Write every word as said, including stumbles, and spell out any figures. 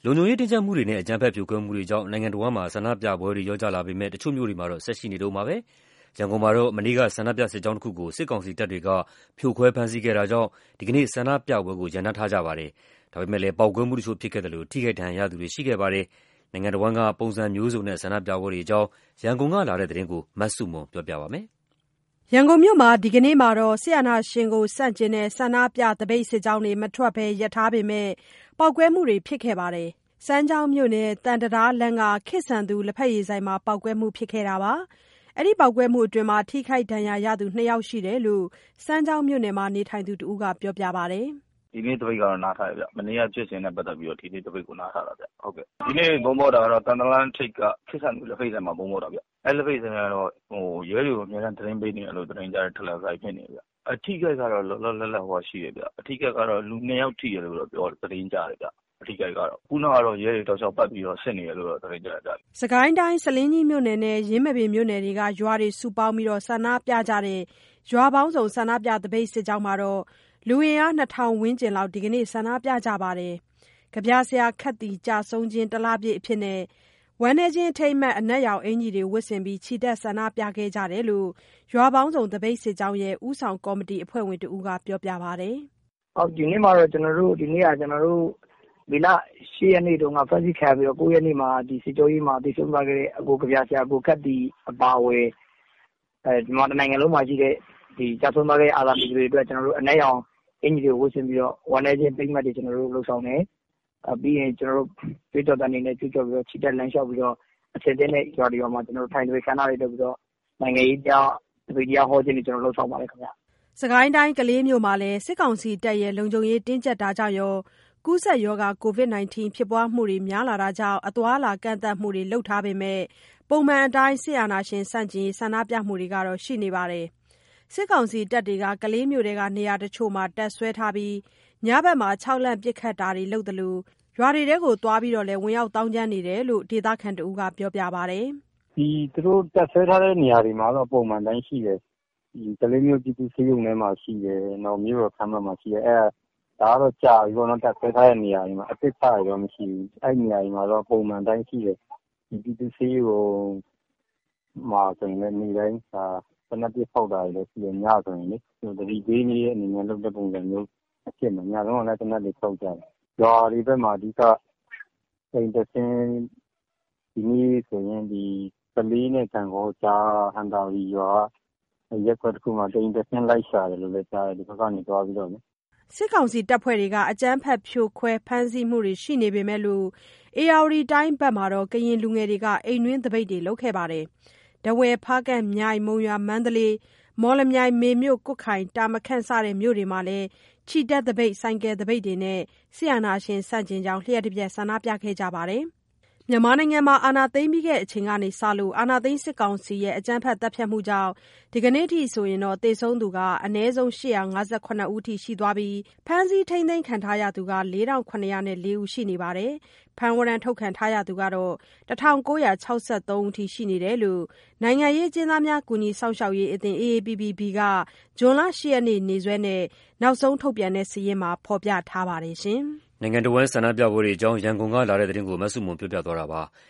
လုံခြုံရေးတင်းကျပ်မှုတွေနဲ့အကြမ်းဖက်ဖြိုခွဲမှုတွေကြောင့်နိုင်ငံတော်မှာဆန္ဒပြပွဲတွေလျော့ကျလာပေမဲ့တချို့မြို့တွေမှာတော့ဆက်ရှိနေတုန်းပါပဲ။ရန်ကုန်မှာတော့မနေ့ကဆန္ဒပြစစ်ကြောင်းတစ်ခုကိုစစ်ကောင်စီတပ်တွေကဖြိုခွဲဖမ်းဆီးခဲ့တာကြောင့်ဒီကနေ့ဆန္ဒပြပွဲကိုရပ်နားထားကြပါတယ်။ဒါပေမဲ့လည်းပေါက်ကွဲမှုတချို့ဖြစ်ခဲ့တယ်လို့ထိခိုက်ဒဏ်ရာရသူတွေရှိခဲ့ပါတယ်။နိုင်ငံတော်ကပုံစံမျိုးစုံနဲ့ဆန္ဒပြပွဲတွေအကြောင်းရန်ကုန်ကလာတဲ့သတင်းကိုမဆုမွန်ပြောပြပါမယ်။ရန်ကုန်မြို့မှာဒီကနေ့မှာတော့ဆီယနာရှင်ကိုစန့်ကျင်တဲ့ဆန္ဒပြတပိတ်စစ်ကြောင်းတွေမထွက်ဘဲရပ်ထားပေမဲ့ပေါက်ကွဲမှုတွေဖြစ်ခဲ့ပါတယ်။စမ်းချောင်းမြို့နယ်တန်တရာလမ်းကခေတ်ဆန်သူလက်ဖက်ရည်ဆိုင်မှာပေါက်ကွဲမှုဖြစ်ခဲ့တာပါ။အဲ့ဒီပေါက်ကွဲမှုအတွင်းမှာထိခိုက်ဒဏ်ရာရသူနှစ်ယောက်ရှိတယ်လို့စမ်းချောင်းမြို့နယ်မှာနေထိုင်သူတဦးကပြောပြပါတယ်။ဒီနေ့တပိတ်ကတော့နားထားရဗျ။မနေ့ကဖြစ်စဉ်နဲ့ပတ်သက်ပြီးတော့ဒီနေ့တပိတ်ကိုနားထားတာဗျ။ဟုတ်ကဲ့။ဒီနေ့ဘုံဘောတာကတော့တန်တရာထိပ်ကခေတ်ဆန်သူလက်ဖက်ရည်ဆိုင်မှာဘုံဘောတာဗျ။အဲ့လက်ဖက်ရည်ဆိုင်ကတော့ဟိုရဲတွေကိုအများနဲ့သတင်းပေးနေတယ်လို့သတင်းကြားတဲ့ထလက်ဆိုင်ဖြစ်နေဗျ။အထိခိုက်ကတော့လောလောလတ်လတ်ဟောရှိတယ်ဗျ။အထိခိုက်ကတော့လူနှစ်ယောက်ထိတယ်လို့ပြောသတင်းကြားတယ်ဗျ။အထိကိကတော့ခုနကတော့ရဲတွေတောက်လျှောက်ပတ်ပြီးတော့စစ်နေရလို့တော့သတင်းကြရတယ်။စကိုင်းတိုင်းစလင်းကြီးမြို့နယ်နဲ့ရင်းမပင်မြို့နယ်တွေကရွာတွေစုပေါင်းပြီးတော့ဆန္ဒပြကြတဲ့ရွာပေါင်းစုံဆန္ဒပြတပိတ်စစ်ကြောင်းမှာတော့လူအင်အားနှစ်ထောင်ဝန်းကျင်လောက်ဒီကနေ့ဆန္ဒပြကြပါတယ်။ကြပြဆရာခတ်တီကြာဆုံးခြင်းတလားပြည့်အဖြစ်နဲ့ဝမ်းနေခြင်းအထိမ်းအမှတ်အနက်ရောင်အင်ကြီးတွေဝတ်ဆင်ပြီးခြိတက်ဆန္ဒပြခဲ့ကြတယ်လို့ရွာပေါင်းစုံတပိတ်စစ်ကြောင်းရဲ့ဥဆောင်ကော်မတီအဖွဲ့ဝင်တဦးကပြောပြပါတယ်။ဟုတ်ဒီနေ့မှာတော့ကျွန်တော်တို့ဒီနေ့ကကျွန်တော်တို့ဒီလရှစ်ရက်နေ့တုန်းကဖက်စီခံပြီးတော့ကိုရက်နေ့မှာဒီစစ်ကြောရေးမှာတည်ဆုံသွားခဲ့တဲ့အကိုကပြဆရာကိုကတ်တီအပါဝယ်အဲဒီမှာနိုင်ငံလုံးမှာရှိတဲ့ဒီကြာဆုံးသွားခဲ့တဲ့အာသာပြည်တွေအတွက်ကျွန်တော်တို့အနက်ရောင်အင်ဂျီတွေဝတ်ဆင်ပြီးတော့ဝန်내ချင်းပိတ်မှတ်တွေကျွန်တော်တို့လှုပ်ဆောင်နေအပြီးရင်ကျွန်တော်တို့ပြေတော်တန်နေနဲ့ကြွကြော်ပြီးတော့ခြိတက်လမ်းလျှောက်ပြီးတော့အစင်တဲ့နဲ့ရွာတွေမှာကျွန်တော်တို့ထိုင်တွေခန်းသားတွေတက်ပြီးတော့နိုင်ငံရေးကြောင်းတပိတရားဟောခြင်းတွေကျွန်တော်လှုပ်ဆောင်ပါတယ်ခင်ဗျ။စကိုင်းတိုင်းကလေးမြို့မှာလည်းစစ်ကောင်စီတပ်ရဲ့လုံခြုံရေးတင်းကျပ်တာကြောင့်ရောကူးစက်ရောဂါ ကိုဗစ် ၁၉ ဖြစ်ပွားမှုတွေများလာတာကြောင့်အသွားအလာကန့်သတ်မှုတွေလုပ်ထားပေမဲ့ပုံမှန်အတိုင်းစစ်အာဏာရှင်ဆန့်ကျင်ဆန္ဒပြမှုတွေကတော့ရှိနေပါတယ်။စစ်ကောင်စီတပ်တွေကကလေးမြို့တွေကနေရာတချို့မှာတပ်ဆွဲထားပြီးညဘက်မှာခြောက်လန့်ပစ်ခတ်တာတွေလုပ်တယ်လို့ရွာတွေထဲကိုသွားပြီးတော့လည်းဝင်ရောက်တောင်းကျမ်းနေတယ်လို့ဒေသခံတဦးကပြောပြပါတယ်။ဒီသူတို့တပ်ဆွဲထားတဲ့နေရာတွေမှာတော့ပုံမှန်တိုင်းရှိတယ်။ဒီကလေးမြို့ပြည်သူ့စေယုံထဲမှာရှိတယ်။နောက်မြို့တော်ခမ်းမမှာရှိတယ်။အဲဒါကတော့ကြာပြီပေါ့နော်တက်ဆွဲထားတဲ့နေရာတွေမှာအစ်စ်ချရတော့မရှိဘူးအဲ့နေရာတွေမှာတော့ပုံမှန်တိုင်းရှိတယ်ဒီပြည်သူစေးကိုမှာဆိုရင်လည်းနေတိုင်းစာစနစ်ပြဖောက်တာလည်းရှိရညဆိုရင်လေဒီတတိပေးနေတဲ့အနေနဲ့လုပ်တဲ့ပုံစံမျိုးအဖြစ်မှာညတော့လည်းစနစ်တွေဖောက်ကြတယ်ရွာတွေဘက်မှာအဓိကစိန်တဆင်းဒီနေ့ဆိုရင်ဒီကလေးနဲ့ကံကောကြားဟန်တာဝီရွာရက်ကွက်တစ်ခုမှာတိန်တဆင်းလိုက်ရှာတယ်လို့လည်းကြားတယ်ဒီဘက်ကနေတွားပြီးတော့စစ်ကောင်စီတပ်ဖွဲ့တွေကအကြမ်းဖက်ဖြိုခွဲဖမ်းဆီးမှုတွေရှိနေပေမဲ့လို့အေရဝတီတိုင်းဘက်မှာတော့ကရင်လူငယ်တွေကအိမ်တွင်းတပိတ်တွေလုပ်ခဲ့ပါတယ်။တဝယ်ဖားကန့်မြိုင်မုံရွာမန္တလေးမော်လမြိုင်မေမြို့ကုတ်ခိုင်တာမခန့်စတဲ့မြို့တွေမှာလည်းခြိတက်တပိတ်ဆိုင်ကယ်တပိတ်တွေနဲ့ဆီယနာရှင်စန့်ကျင်ကြောင်းလျှက်တပြက်ဆန္ဒပြခဲ့ကြပါတယ်။မြန်မာနိုင်ငံမှာအာဏာသိမ်းပြီးတဲ့အချိန်ကနေစလို့အာဏာသိမ်းစစ်ကောင်စီရဲ့အကြမ်းဖက်တပ်ဖြတ်မှုကြောင့်ဒီကနေ့ထိဆိုရင်တော့သေဆုံးသူကအနည်းဆုံး၈၅၇ဦးထိရှိသွားပြီးဖမ်းဆီးထိန်းသိမ်းခံထားရသူက၄ထောင်၇ရာ၄ဦးရှိနေပါတယ်။ဖမ်းဝရမ်းထုတ်ခံထားရသူကတော့၁ထောင်၉ရာ၆၃ဦးထိရှိနေတယ်လို့နိုင်ငံရေးအကျဉ်းသားများကူညီစောင့်ရှောက်ရေးအသင်း အေအေပီပီဘီ ကဇွန်လ၈ရက်နေ့နေ့စွဲနဲ့နောက်ဆုံးထုတ်ပြန်တဲ့စာရင်းမှာဖော်ပြထားပါတယ်ရှင်။နိုင်ငံတော်ဝန်ဆန္ဒပြပွဲတွေအကြောင်းရန်ကုန်ကလာတဲ့သတင်းကိုမဆုမွန်ပြောပြသွားတာပါ။